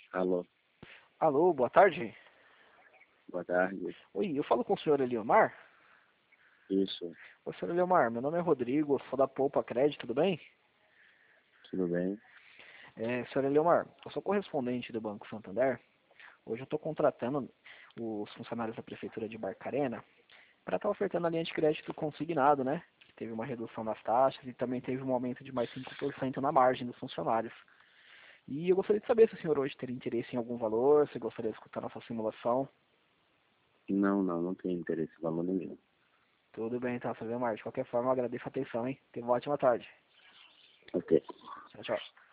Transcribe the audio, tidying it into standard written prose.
Alô, Alô, boa tarde. boa tarde. Oi, eu falo com o senhor Eliomar? Isso, Ô, senhor Eliomar, meu nome é Rodrigo, eu sou da Poupa Crédito, tudo bem? tudo bem? Senhor Eliomar, eu sou correspondente do Banco Santander. Hoje eu estou contratando os funcionários da Prefeitura de Barcarena para estar ofertando a linha de crédito consignado, né? Teve uma redução nas taxas e também teve um aumento de mais 5% na margem dos funcionários. E eu gostaria de saber se o senhor hoje teria interesse em algum valor, se gostaria de escutar nossa simulação. Não tenho interesse em valor nenhum. Tudo bem, então, senhor Eliomar. De qualquer forma, eu agradeço a atenção, hein? Tenha uma ótima tarde. Ok. Tchau, tchau.